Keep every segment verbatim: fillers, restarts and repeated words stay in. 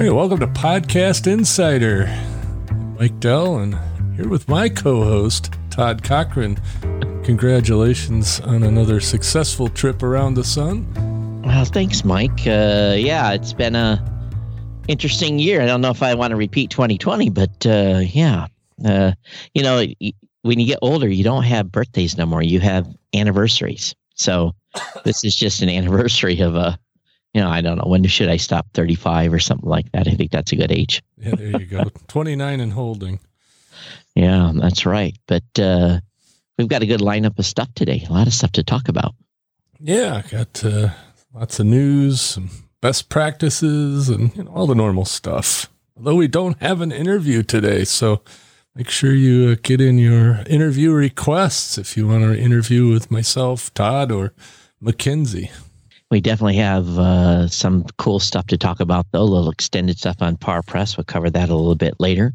right, welcome to Podcast Insider. I'm Mike Dell, and here with my co-host, Todd Cochran. Congratulations on another successful trip around the sun. Well, thanks, Mike. Uh, yeah, it's been a interesting year. I don't know if I want to repeat twenty twenty, but uh, yeah. Uh, you know, when you get older, you don't have birthdays no more. You have anniversaries. So this is just an anniversary of a, you know, I don't know, when should I stop? thirty-five or something like that. I think that's a good age. Yeah, there you go. twenty-nine and holding. Yeah, that's right. But uh, we've got a good lineup of stuff today. A lot of stuff to talk about. Yeah, got uh, lots of news, some best practices, and you know, all the normal stuff. Although we don't have an interview today, so make sure you uh, get in your interview requests if you want to interview with myself, Todd, or Mackenzie. We definitely have uh, some cool stuff to talk about, though. A little extended stuff on PowerPress. We'll cover that a little bit later.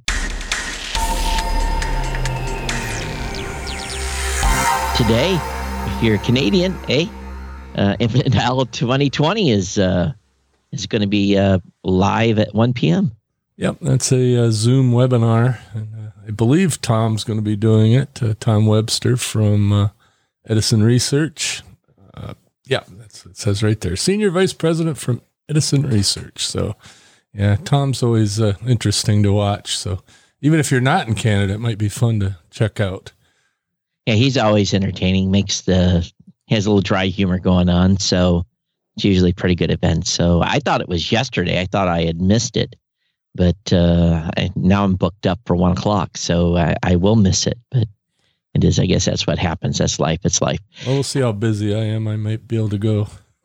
Today, if you're Canadian, eh? Uh, Infinite Dial twenty twenty is uh, is going to be uh, live at one p.m. Yep, that's a uh, Zoom webinar. And, uh, I believe Tom's going to be doing it. Uh, Tom Webster from uh, Edison Research. Uh, yeah, that's it says right there. Senior Vice President from Edison Research. So, yeah, Tom's always uh, interesting to watch. So, even if you're not in Canada, it might be fun to check out. Yeah, he's always entertaining. Makes the he has a little dry humor going on. So, it's usually a pretty good event. So, I thought it was yesterday. I thought I had missed it. But uh, I, now I'm booked up for one o'clock, so I, I will miss it. But it is, I guess that's what happens. That's life. It's life. Well, we'll see how busy I am. I might be able to go.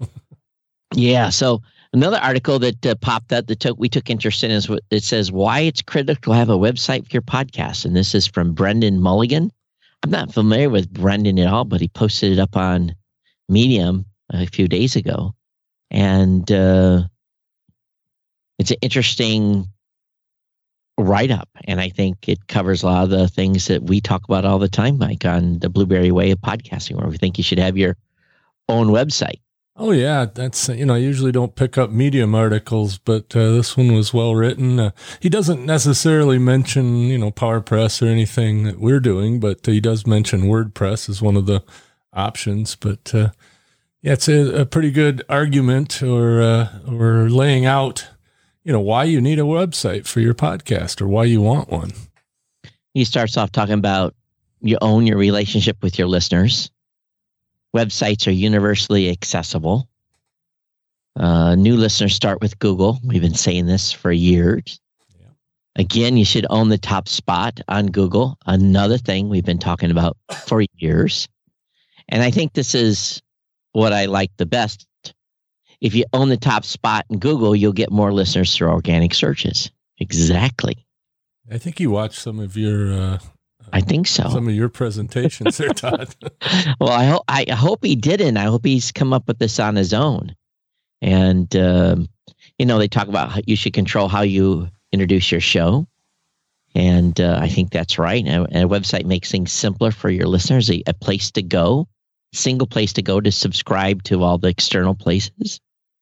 Yeah. So another article that uh, popped up that took, we took interest in is what it says, why it's critical to have a website for your podcast. And this is from Brendan Mulligan. I'm not familiar with Brendan at all, but he posted it up on Medium a few days ago. And uh, it's an interesting write-up, and I think it covers a lot of the things that we talk about all the time, Mike, on the Blueberry Way of podcasting, where we think you should have your own website. Oh, yeah. That's, you know, I usually don't pick up Medium articles, but uh, this one was well written. Uh, he doesn't necessarily mention, you know, PowerPress or anything that we're doing, but he does mention WordPress as one of the options. But uh, yeah, it's a, a pretty good argument or, uh, or laying out, you know, why you need a website for your podcast or why you want one. He starts off talking about you own your relationship with your listeners. Websites are universally accessible. Uh, new listeners start with Google. We've been saying this for years. Yeah. Again, you should own the top spot on Google. Another thing we've been talking about for years. And I think this is what I like the best. If you own the top spot in Google, you'll get more listeners through organic searches. Exactly. I think you watched some of your. Uh, I think so. Some of your presentations there, Todd. Well, I hope I hope he didn't. I hope he's come up with this on his own. And um, you know, they talk about how you should control how you introduce your show, and uh, I think that's right. And a, a website makes things simpler for your listeners. A, a place to go, single place to go to subscribe to all the external places.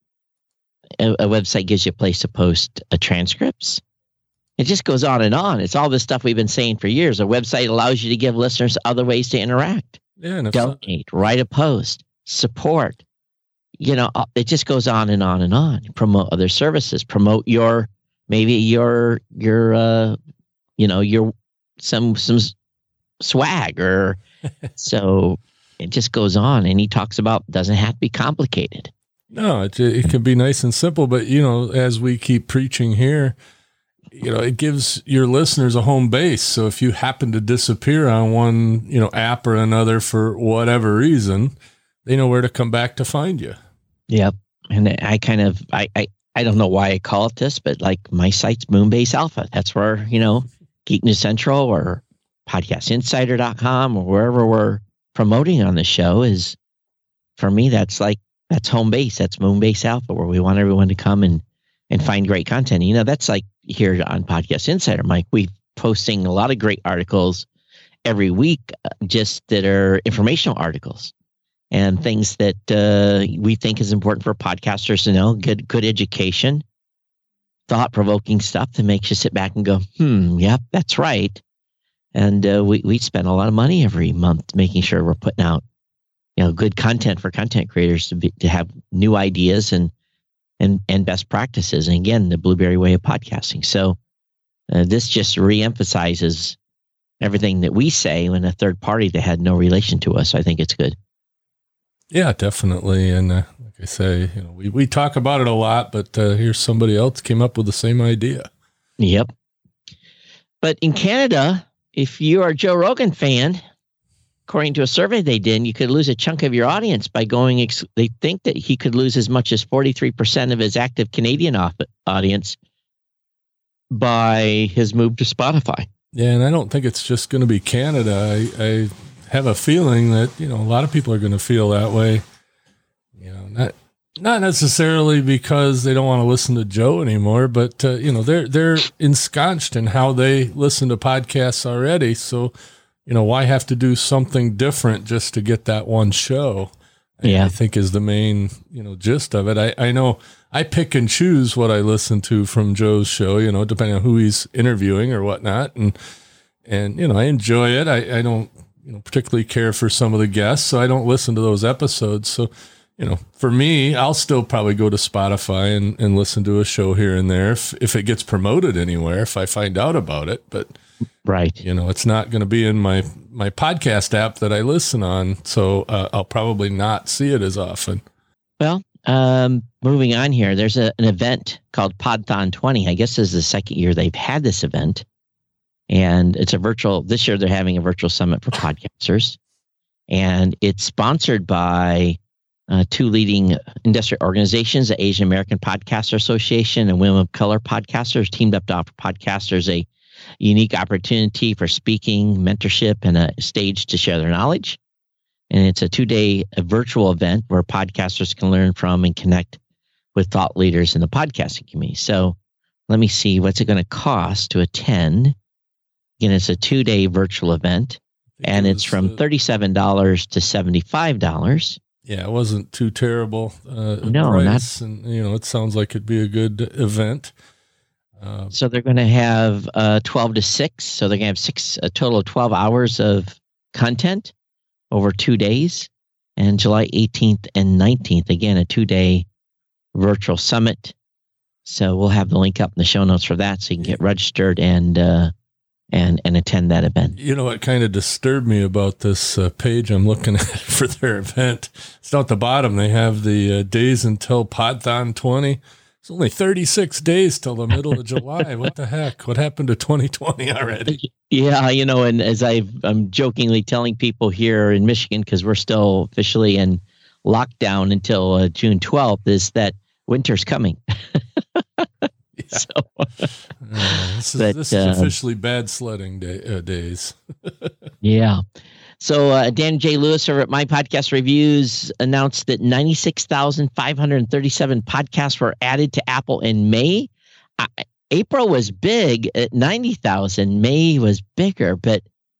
A, a website gives you a place to post uh, transcripts. It just goes on and on. It's all this stuff we've been saying for years. A website allows you to give listeners other ways to interact. Yeah, and donate, not- write a post, support. You know, it just goes on and on and on. Promote other services. Promote your maybe your your uh, you know your some some swag or so. It just goes on, and he talks about doesn't have to be complicated. No, it it can be nice and simple, but you know, as we keep preaching here, you know, it gives your listeners a home base. So if you happen to disappear on one, you know, app or another for whatever reason, they know where to come back to find you. Yep. And I kind of, I, I, I don't know why I call it this, but like my site's Moonbase Alpha. That's where, you know, Geek News Central or podcast insider dot com or wherever we're promoting on the show is, for me, that's like, that's home base. That's Moonbase Alpha, where we want everyone to come and, and find great content. You know, that's like here on Podcast Insider, Mike, we're posting a lot of great articles every week, just that are informational articles and things that uh, we think is important for podcasters to know. Good, good education. thought-provoking stuff that makes you sit back and go, hmm, yep, that's right. And uh, we, we spend a lot of money every month making sure we're putting out, you know, good content for content creators to be, to have new ideas and, and, and best practices. And again, the Blueberry way of podcasting. So uh, this just reemphasizes everything that we say when a third party that had no relation to us. I think it's good. Yeah, definitely. And uh, like I say, you know, we, we talk about it a lot, but uh, here's somebody else came up with the same idea. Yep. But in Canada, if you are a Joe Rogan fan, according to a survey they did, you could lose a chunk of your audience by going, ex- they think that he could lose as much as forty-three percent of his active Canadian off- audience by his move to Spotify. Yeah, and I don't think it's just going to be Canada. I, I have a feeling that, you know, a lot of people are going to feel that way. You know, not not necessarily because they don't want to listen to Joe anymore, but uh, you know, they're they're ensconced in how they listen to podcasts already. So, you know, why have to do something different just to get that one show? Yeah, I think is the main, you know, gist of it. I, I know I pick and choose what I listen to from Joe's show, you know, depending on who he's interviewing or whatnot. And, and, you know, I enjoy it. I, I don't, you know, particularly care for some of the guests, so I don't listen to those episodes. So, you know, for me, I'll still probably go to Spotify and, and listen to a show here and there if, if it gets promoted anywhere, if I find out about it. But, right. You know, it's not going to be in my, my podcast app that I listen on. So uh, I'll probably not see it as often. Well, um, moving on here, there's a, an event called Podthon twenty. I guess this is the second year they've had this event. And it's a virtual, this year they're having a virtual summit for podcasters. And it's sponsored by uh, two leading industry organizations, the Asian American Podcaster Association and Women of Color Podcasters, teamed up to offer podcasters a unique opportunity for speaking, mentorship, and a stage to share their knowledge. And it's a two-day virtual event where podcasters can learn from and connect with thought leaders in the podcasting community. So let me see, what's it going to cost to attend? Again, it's a two-day virtual event, and it it's from uh, thirty-seven dollars to seventy-five dollars. Yeah, it wasn't too terrible. Uh, no, price, not. And, you know, it sounds like it'd be a good event. Uh, so they're going to have uh, twelve to six. So they're going to have six, a total of twelve hours of content over two days. And July eighteenth and nineteenth, again, a two-day virtual summit. So we'll have the link up in the show notes for that, so you can get registered and uh, and and attend that event. You know what kind of disturbed me about this uh, page I'm looking at for their event? It's down at the bottom. They have the uh, days until Podthon twenty. It's only thirty-six days till the middle of July. What the heck? What happened to twenty twenty already? Yeah, you know, and as I've, I'm jokingly telling people here in Michigan, because we're still officially in lockdown until uh, June twelfth, is that winter's coming. Yeah. So, uh, this is, but, this is uh, officially bad sledding day, uh, days. Yeah. So uh, Dan J. Lewis over at My Podcast Reviews announced that ninety-six thousand five hundred thirty-seven podcasts were added to Apple in May. Uh, April was big at ninety thousand. May was bigger, but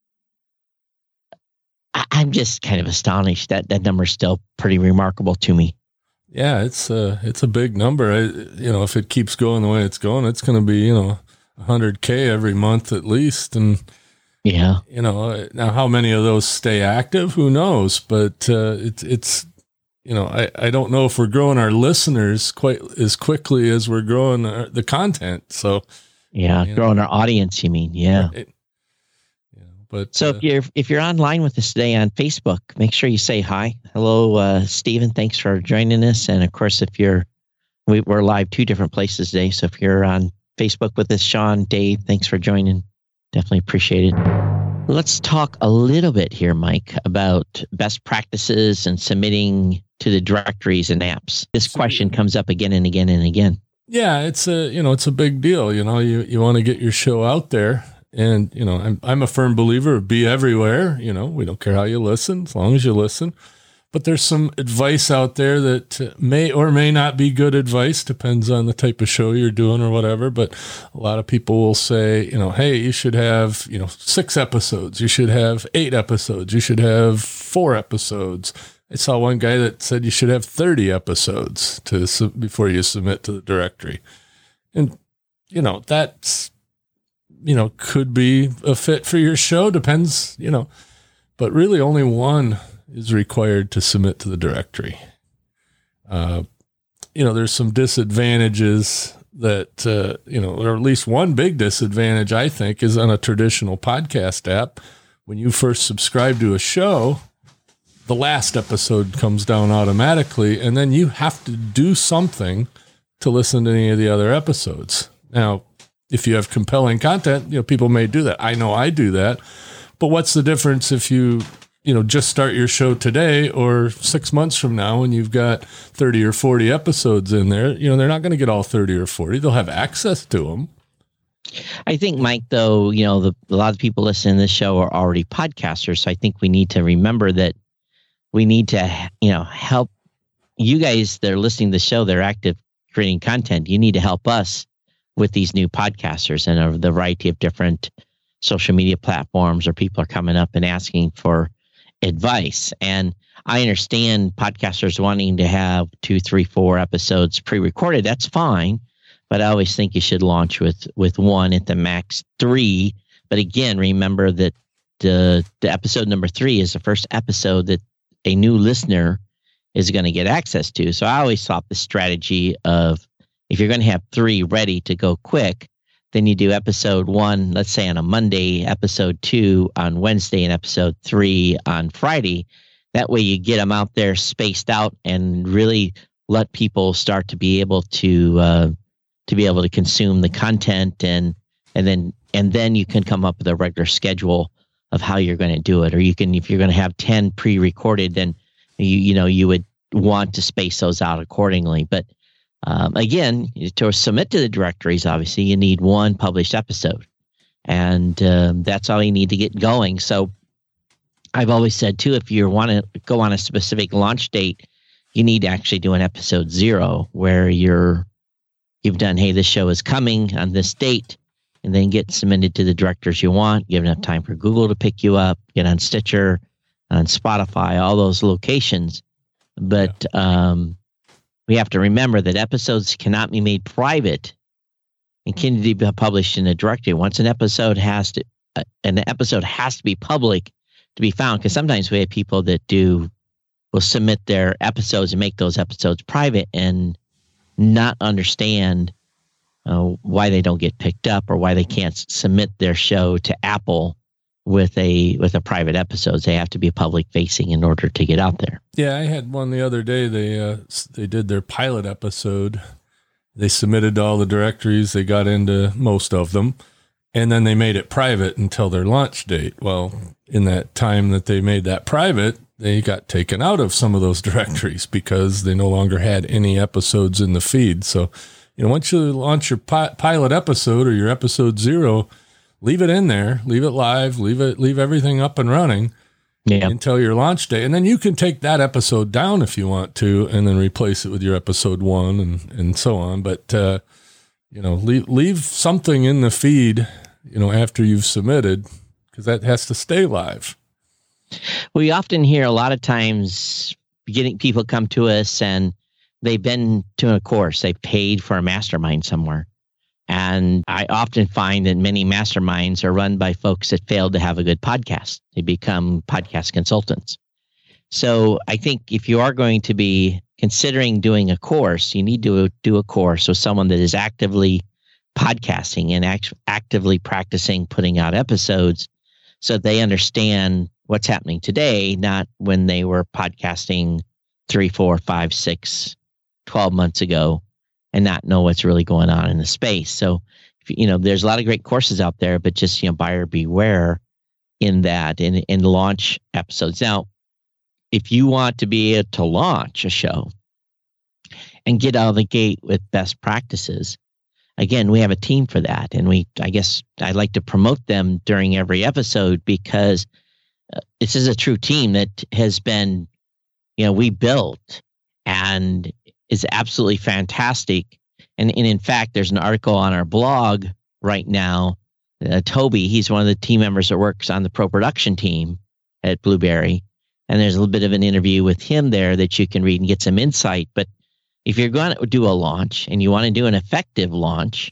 I- I'm just kind of astonished that that number is still pretty remarkable to me. Yeah, it's a, it's a big number. I, you know, if it keeps going the way it's going, it's going to be, you know, one hundred K every month at least. And, yeah, you know, now how many of those stay active? Who knows? But uh, it's, it's, you know, I, I don't know if we're growing our listeners quite as quickly as we're growing our, the content. So, yeah, growing know. our audience, you mean? Yeah. Right. But, so uh, if you're if you're online with us today on Facebook, make sure you say hi. Hello, uh, Stephen. Thanks for joining us. And of course, if you're we, we're live two different places today. So if you're on Facebook with us, Sean, Dave, thanks for joining. Definitely appreciate it. Let's talk a little bit here, Mike, about best practices and submitting to the directories and apps. This question comes up again and again and again. Yeah, it's a you know it's a big deal. You know, you you want to get your show out there. And, you know, I'm I'm a firm believer of be everywhere. You know, we don't care how you listen, as long as you listen. But there's some advice out there that may or may not be good advice, depends on the type of show you're doing or whatever. But a lot of people will say, you know, hey, you should have, you know, six episodes. You should have eight episodes. You should have four episodes. I saw one guy that said you should have thirty episodes to before you submit to the directory. And you know, that's, you know, could be a fit for your show. Depends, you know, but really only one is required to submit to the directory. Uh, you know, there's some disadvantages that, uh, you know, or at least one big disadvantage, I think, is on a traditional podcast app. When you first subscribe to a show, the last episode comes down automatically, and then you have to do something to listen to any of the other episodes. Now, if you have compelling content, you know, people may do that. I know I do that. But what's the difference if you, you know, just start your show today or six months from now when you've got thirty or forty episodes in there? You know, they're not going to get all thirty or forty. They'll have access to them. I think, Mike, though, you know, the, a lot of people listening to this show are already podcasters. So I think we need to remember that we need to, you know, help you guys that are listening to the show, they're active creating content. You need to help us with these new podcasters and a, the variety of different social media platforms, or people are coming up and asking for advice. And I understand podcasters wanting to have two, three, four episodes pre-recorded. That's fine. But I always think you should launch with, with one at the max three. But again, remember that the, the episode number three is the first episode that a new listener is going to get access to. So I always thought the strategy of, if you're going to have three ready to go quick, then you do episode one, let's say on a Monday, episode two on Wednesday, and episode three on Friday. That way you get them out there spaced out and really let people start to be able to uh, to be able to consume the content, and and then and then you can come up with a regular schedule of how you're going to do it. Or you can, if you're going to have ten pre-recorded, then you you know you would want to space those out accordingly. But Um, again, to submit to the directories, obviously, you need one published episode. And um, that's all you need to get going. So I've always said, too, if you want to go on a specific launch date, you need to actually do an episode zero where you're, you've done, hey, this show is coming on this date, and then get submitted to the directors you want, give enough time for Google to pick you up, get on Stitcher, on Spotify, all those locations. But yeah. um we have to remember that episodes cannot be made private and can be published in a directory. Once an episode has to, uh, an episode has to be public to be found. Because sometimes we have people that do will submit their episodes and make those episodes private and not understand uh, why they don't get picked up, or why they can't submit their show to Apple with a with a private episodes. They have to be public facing in order to get out there. Yeah, I had one the other day. They uh, they did their pilot episode. They submitted to all the directories. They got into most of them, and then they made it private until their launch date. Well, in that time that they made that private, they got taken out of some of those directories because they no longer had any episodes in the feed. So, you know, once you launch your pi- pilot episode or your episode zero, leave it in there, leave it live, leave it, leave everything up and running yeah. until your launch day. And then you can take that episode down if you want to, and then replace it with your episode one and, and so on. But, uh, you know, leave, leave something in the feed, you know, after you've submitted, because that has to stay live. We often hear a lot of times getting people come to us and they've been to a course, they've paid for a mastermind somewhere. And I often find that many masterminds are run by folks that failed to have a good podcast. They become podcast consultants. So I think if you are going to be considering doing a course, you need to do a course with someone that is actively podcasting and act- actively practicing putting out episodes, so they understand what's happening today, not when they were podcasting three, four, five, six, twelve months ago, and not know what's really going on in the space. So, you know, there's a lot of great courses out there, but just, you know, buyer beware in that, in, in launch episodes. Now, if you want to be able to launch a show and get out of the gate with best practices, again, we have a team for that. And we, I guess I like to promote them during every episode, because uh, this is a true team that has been, you know, we built and is absolutely fantastic. And, and in fact, there's an article on our blog right now. Uh, Toby, he's one of the team members that works on the pro production team at Blueberry. And there's a little bit of an interview with him there that you can read and get some insight. But if you're going to do a launch and you want to do an effective launch,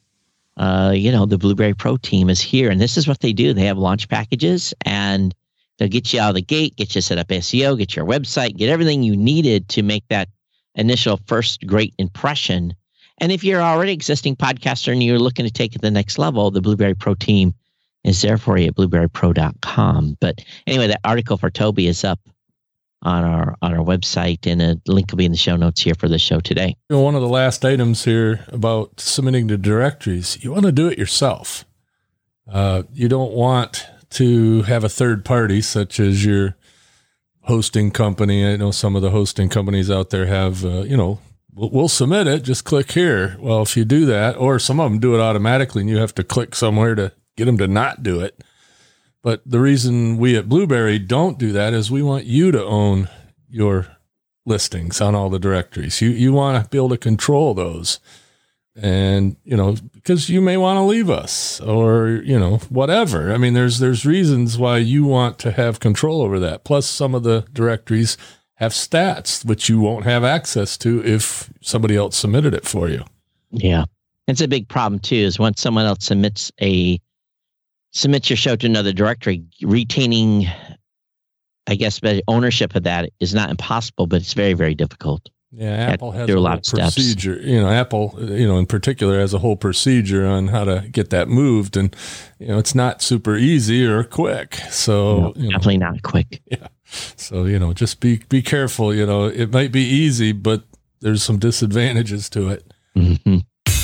uh, you know, the Blueberry Pro team is here. And this is what they do. They have launch packages, and they'll get you out of the gate, get you set up S E O, get your website, get everything you needed to make that initial first great impression. And if you're already existing podcaster and you're looking to take it to the next level, the Blueberry Pro team is there for you at blueberry pro dot com. But anyway, that article for Toby is up on our on our website, and a link will be in the show notes here for the show today. You know, one of the last items here about submitting to directories, you want to do it yourself. Uh, you don't want to have a third party such as your hosting company. I know some of the hosting companies out there have, uh, you know, we'll, we'll submit it, just click here. Well, if you do that, or some of them do it automatically and you have to click somewhere to get them to not do it. But the reason we at Blueberry don't do that is we want you to own your listings on all the directories. You you want to be able to control those. And, you know, because you may want to leave us or, you know, whatever. I mean, there's there's reasons why you want to have control over that. Plus, some of the directories have stats, which you won't have access to if somebody else submitted it for you. Yeah. It's a big problem, too, is once someone else submits a submits your show to another directory, retaining, I guess, ownership of that is not impossible, but it's very, very difficult. Yeah, Apple has a, a lot of procedure. Steps. You know, Apple, you know, in particular, has a whole procedure on how to get that moved, and you know, it's not super easy or quick. So no, you know, definitely not quick. Yeah. So you know, just be be careful. You know, it might be easy, but there's some disadvantages to it. Mm-hmm.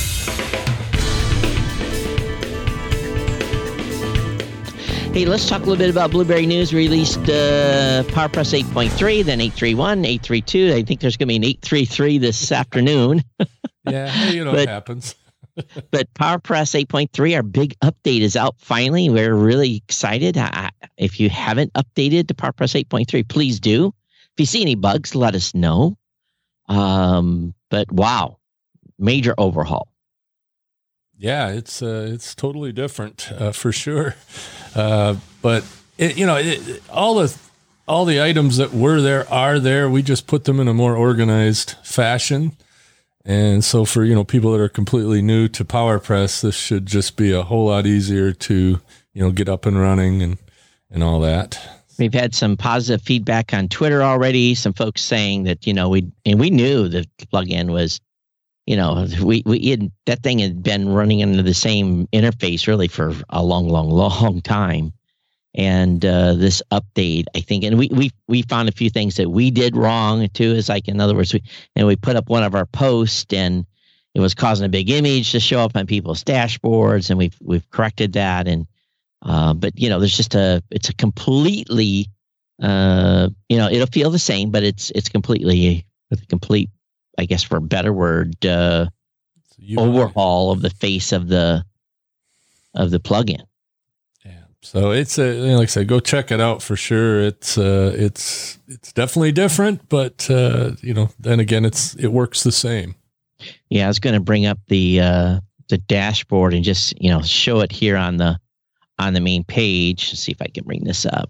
Hey, let's talk a little bit about Blueberry News. We released uh, PowerPress eight point three, then eight thirty-one, eight thirty-two. I think there's going to be an eight thirty-three this afternoon. Yeah, hey, you know but, what happens. But PowerPress eight point three, our big update is out finally. We're really excited. I, if you haven't updated to PowerPress eight point three, please do. If you see any bugs, let us know. Um, but wow, major overhaul. Yeah, it's uh, it's totally different uh, for sure. Uh, but it, you know, it, all the all the items that were there are there. We just put them in a more organized fashion. And so for, you know, people that are completely new to PowerPress, this should just be a whole lot easier to, you know, get up and running and, and all that. We've had some positive feedback on Twitter already. Some folks saying that, you know, we, and we knew the plugin was, you know, we, we had, that thing had been running under the same interface really for a long, long, long time. And uh, this update, I think, and we, we we found a few things that we did wrong too. Is like, in other words, we and we put up one of our posts and it was causing a big image to show up on people's dashboards, and we've we've corrected that. And uh, but you know, there's just a it's a completely uh, you know, it'll feel the same, but it's it's completely with a complete, I guess, for a better word, uh, overhaul of the face of the of the plugin. So it's a, like I said, go check it out for sure. It's uh, it's it's definitely different, but uh, you know, then again, it's it works the same. Yeah, I was going to bring up the uh, the dashboard and just, you know, show it here on the on the main page. Let's see if I can bring this up.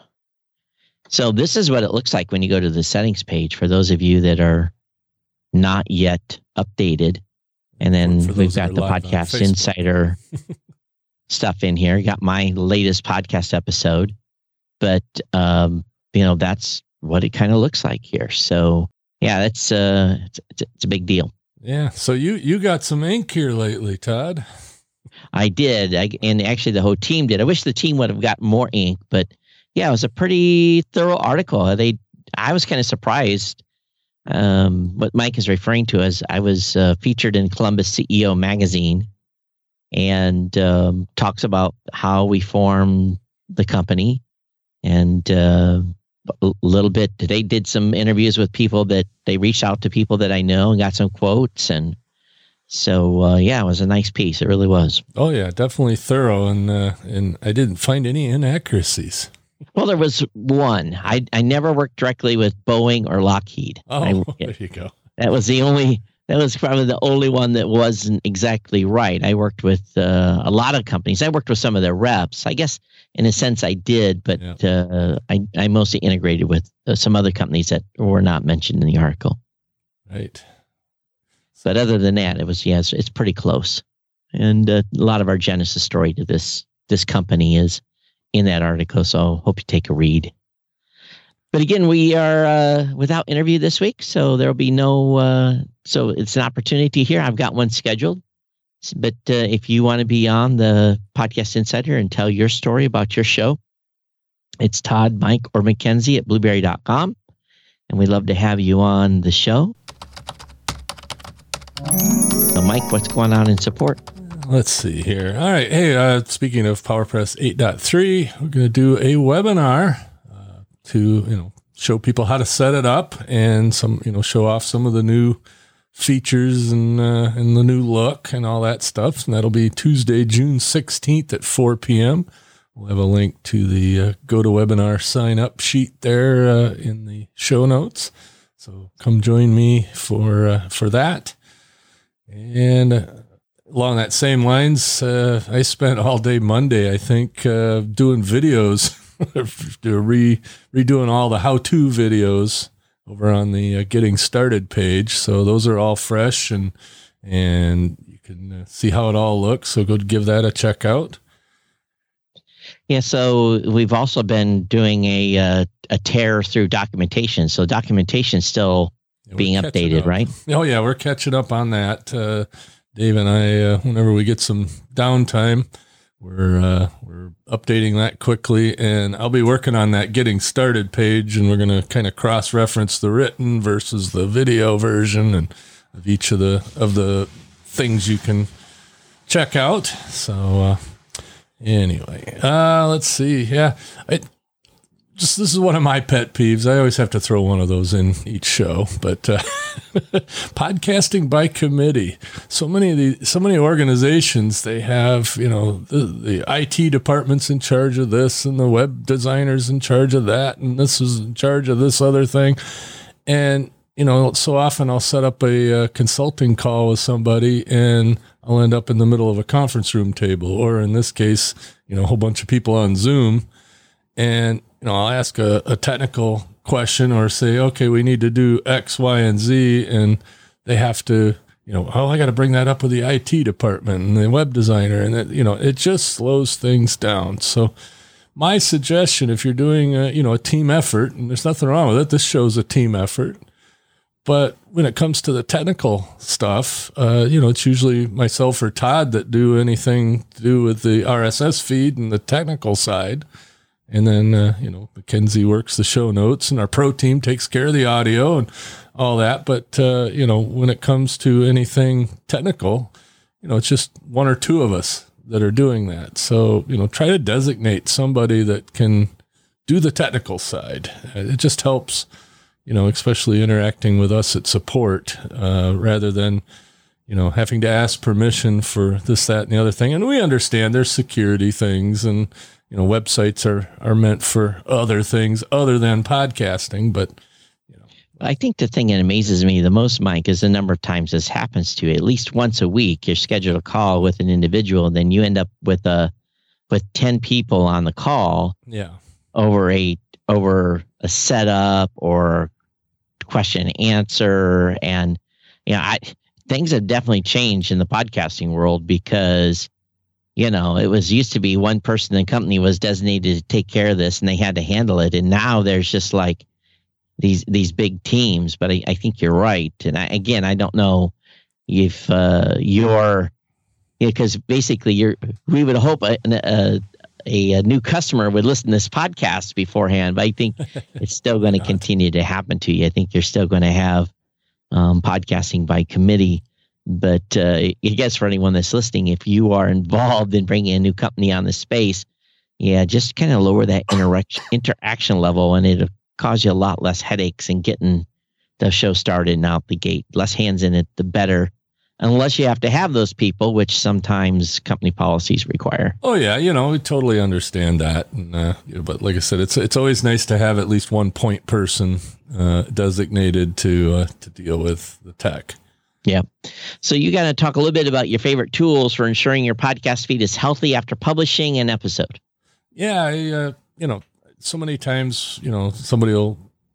So this is what it looks like when you go to the settings page. For those of you that are not yet updated, and then we've got the Podcast Insider. Stuff in here. Got my latest podcast episode, but um, you know, that's what it kind of looks like here. So yeah, that's uh, it's, it's, it's a big deal. Yeah. So you you got some ink here lately, Todd. I did, I, and actually the whole team did. I wish the team would have got more ink, but yeah, it was a pretty thorough article. They, I was kind of surprised. Um, what Mike is referring to as I was uh, featured in Columbus C E O magazine. And um, talks about how we formed the company, and uh, a little bit. They did some interviews with people that they reached out to people that I know and got some quotes, and so uh, yeah, it was a nice piece. It really was. Oh yeah, definitely thorough, and uh, and I didn't find any inaccuracies. Well, there was one. I I never worked directly with Boeing or Lockheed. Oh, I, there you go. That was the only. That was probably the only one that wasn't exactly right. I worked with uh, a lot of companies. I worked with some of their reps. I guess in a sense I did, but yeah. uh, I, I mostly integrated with uh, some other companies that were not mentioned in the article. Right. But other than that, it was, yeah, it's, it's pretty close. And uh, a lot of our genesis story to this this company is in that article. So hope you take a read. But again, we are uh, without interview this week, so there will be no. Uh, so it's an opportunity here. I've got one scheduled. But uh, if you want to be on the Podcast Insider and tell your story about your show, it's Todd, Mike, or Mackenzie at blueberry dot com. And we'd love to have you on the show. So, Mike, what's going on in support? Let's see here. All right. Hey, uh, speaking of PowerPress eight point three, we're going to do a webinar uh, to, you know, show people how to set it up and some, you know, show off some of the new features and uh, and the new look and all that stuff. And that'll be Tuesday, June sixteenth at four p.m. We'll have a link to the uh, GoToWebinar sign up sheet there uh, in the show notes. So come join me for uh, for that. And uh, along that same lines, uh, I spent all day Monday, I think, uh, doing videos, re redoing all the how-to videos over on the uh, Getting Started page. So those are all fresh, and and you can uh, see how it all looks. So go give that a check out. Yeah, so we've also been doing a uh, a tear through documentation. So documentation is still yeah, being updated, up. right? Oh yeah, we're catching up on that. Uh, Dave and I, uh, whenever we get some downtime, we're uh, we're updating that quickly, and I'll be working on that Getting Started page, and we're going to kind of cross-reference the written versus the video version, and of each of the of the things you can check out. So. Uh, Anyway, uh, let's see. Yeah, I just this is one of my pet peeves. I always have to throw one of those in each show, but uh, podcasting by committee. So many of the so many organizations, they have, you know, the, the I T department's in charge of this, and the web designer's in charge of that, and this is in charge of this other thing. And you know, so often I'll set up a, a consulting call with somebody, and I'll end up in the middle of a conference room table, or in this case, you know, a whole bunch of people on Zoom. And, you know, I'll ask a, a technical question or say, okay, we need to do X, Y, and Z. And they have to, you know, oh, I got to bring that up with the I T department and the web designer. And, it, you know, it just slows things down. So my suggestion, if you're doing, a, you know, a team effort, and there's nothing wrong with it, this show's a team effort. But when it comes to the technical stuff, uh, you know, it's usually myself or Todd that do anything to do with the R S S feed and the technical side. And then, uh, you know, Mackenzie works the show notes, and our pro team takes care of the audio and all that. But, uh, you know, when it comes to anything technical, you know, it's just one or two of us that are doing that. So, you know, try to designate somebody that can do the technical side. It just helps. You know, especially interacting with us at support, uh, rather than, you know, having to ask permission for this, that, and the other thing. And we understand there's security things, and, you know, websites are, are meant for other things other than podcasting. But, you know, I think the thing that amazes me the most, Mike, is the number of times this happens to you. At least once a week, you're scheduled a call with an individual, and then you end up with a with ten people on the call. Yeah. Over a over a setup or question and answer. And, you know, I, things have definitely changed in the podcasting world, because, you know, it was used to be one person in the company was designated to take care of this, and they had to handle it. And now there's just like these, these big teams. But I, I think you're right. And I, again, I don't know if uh, you're, because you know, basically you're, we would hope a, a, A, a new customer would listen to this podcast beforehand, but I think it's still going to continue to happen to you. I think you're still going to have um, podcasting by committee. But uh, I guess for anyone that's listening, if you are involved in bringing a new company on the space, yeah, just kind of lower that interaction interaction level, and it'll cause you a lot less headaches in getting the show started and out the gate. Less hands in it, the better. Unless you have to have those people, which sometimes company policies require. Oh yeah, you know, we totally understand that. And, uh, but like I said, it's it's always nice to have at least one point person uh, designated to uh, to deal with the tech. Yeah. So you got to talk a little bit about your favorite tools for ensuring your podcast feed is healthy after publishing an episode. Yeah, I, uh, you know, so many times, you know, somebody will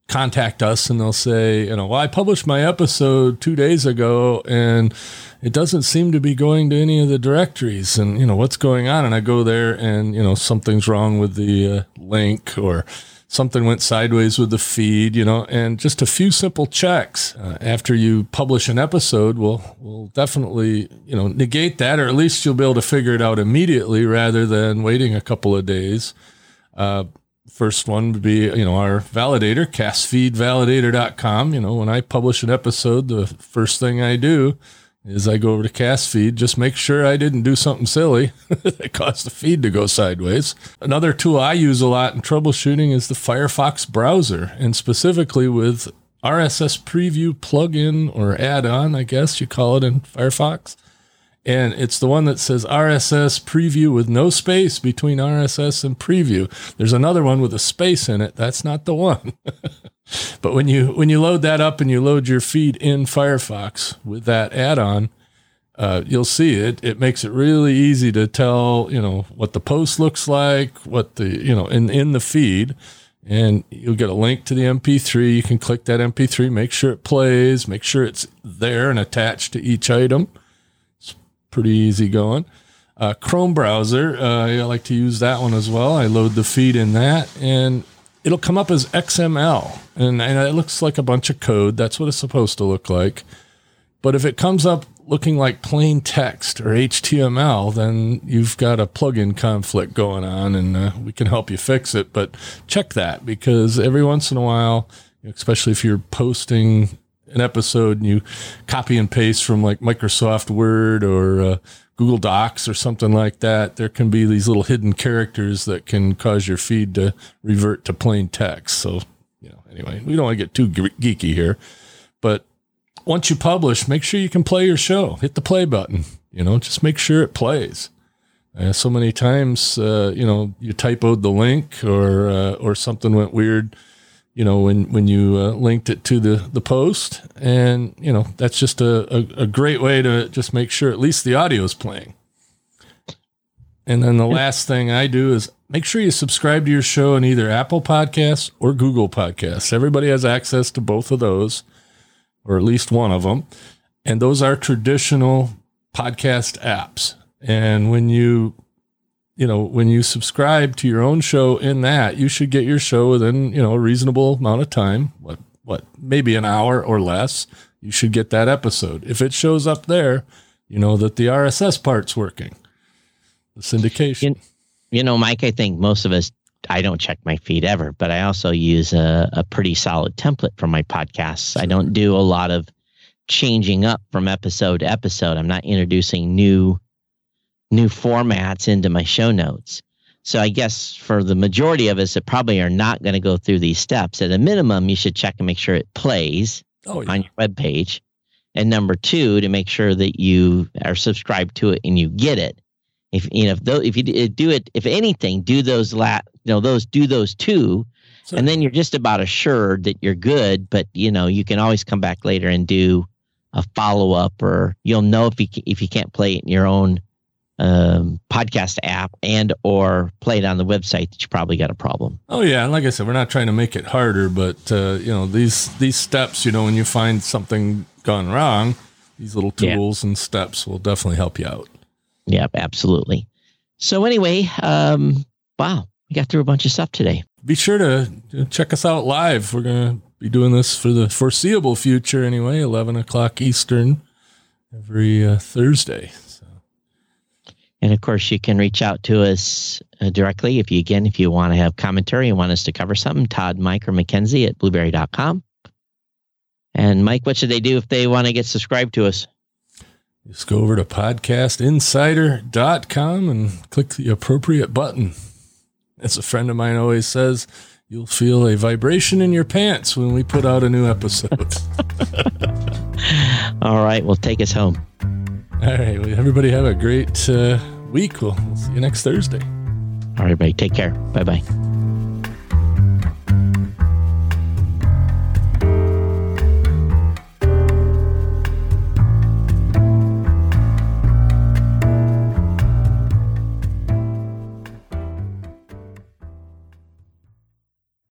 contact us and they'll say, you know, well, I published my episode two days ago and it doesn't seem to be going to any of the directories, and, you know, what's going on? And I go there and, you know, something's wrong with the uh, link, or something went sideways with the feed, you know, and just a few simple checks uh, after you publish an episode will will definitely, you know, negate that, or at least you'll be able to figure it out immediately rather than waiting a couple of days. Uh, First one would be, you know, our validator, cast feed validator dot com. You know, when I publish an episode, the first thing I do is I go over to CastFeed, just make sure I didn't do something silly that caused the feed to go sideways. Another tool I use a lot in troubleshooting is the Firefox browser, and specifically with R S S Preview plugin or add-on, I guess you call it in Firefox. And it's the one that says R S S Preview with no space between R S S and Preview. There's another one with a space in it. That's not the one. But when you when you load that up and you load your feed in Firefox with that add-on, uh, you'll see it. It makes it really easy to tell, you know, what the post looks like, what the, you know, in, in the feed. And you'll get a link to the M P three. You can click that M P three, make sure it plays, make sure it's there and attached to each item. Pretty easy going. Uh, Chrome browser, uh, I like to use that one as well. I load the feed in that, and it'll come up as X M L, and, and it looks like a bunch of code. That's what it's supposed to look like. But if it comes up looking like plain text or H T M L, then you've got a plugin conflict going on, and uh, we can help you fix it. But check that, because every once in a while, especially if you're posting an episode and you copy and paste from like Microsoft Word or uh, Google Docs or something like that, there can be these little hidden characters that can cause your feed to revert to plain text. So, you know, anyway, we don't want to get too geeky here, but once you publish, make sure you can play your show. Hit the play button, you know, just make sure it plays. Uh, so many times, uh, you know, you typoed the link or, uh, or something went weird, you know, when, when you uh, linked it to the, the post. And, you know, that's just a, a, a great way to just make sure at least the audio is playing. And then the last thing I do is make sure you subscribe to your show in either Apple Podcasts or Google Podcasts. Everybody has access to both of those, or at least one of them. And those are traditional podcast apps. And when you You know, when you subscribe to your own show in that, you should get your show within, you know, a reasonable amount of time. What, what, maybe an hour or less, you should get that episode. If it shows up there, you know that the R S S part's working, the syndication. You, you know, Mike, I think most of us, I don't check my feed ever, but I also use a, a pretty solid template for my podcasts. Sure. I don't do a lot of changing up from episode to episode. I'm not introducing new new formats into my show notes. So I guess for the majority of us that probably are not going to go through these steps, at a minimum, you should check and make sure it plays oh, yeah. on your webpage. And number two, to make sure that you are subscribed to it and you get it. If you know, if, those, if you do it, if anything, do those la- you know, those do those two, sure. and then you're just about assured that you're good. But you know, you can always come back later and do a follow up, or you'll know if you if you can't play it in your own Um, podcast app and or play it on the website, that you probably got a problem. Oh yeah, and like I said, we're not trying to make it harder, but uh, you know, these these steps, you know, when you find something gone wrong, these little tools yeah. and steps will definitely help you out. Yeah, absolutely. So anyway, um, wow, we got through a bunch of stuff today. Be sure to check us out live. We're gonna be doing this for the foreseeable future anyway, eleven o'clock Eastern every uh, Thursday. And of course, you can reach out to us uh, directly if you, again, if you want to have commentary and want us to cover something, Todd, Mike, or Mackenzie at blueberry dot com. And Mike, what should they do if they want to get subscribed to us? Just go over to podcast insider dot com and click the appropriate button. As a friend of mine always says, you'll feel a vibration in your pants when we put out a new episode. All right. Well, take us home. All right. Well, everybody have a great uh, week. We'll, we'll see you next Thursday. All right, everybody. Take care. Bye-bye.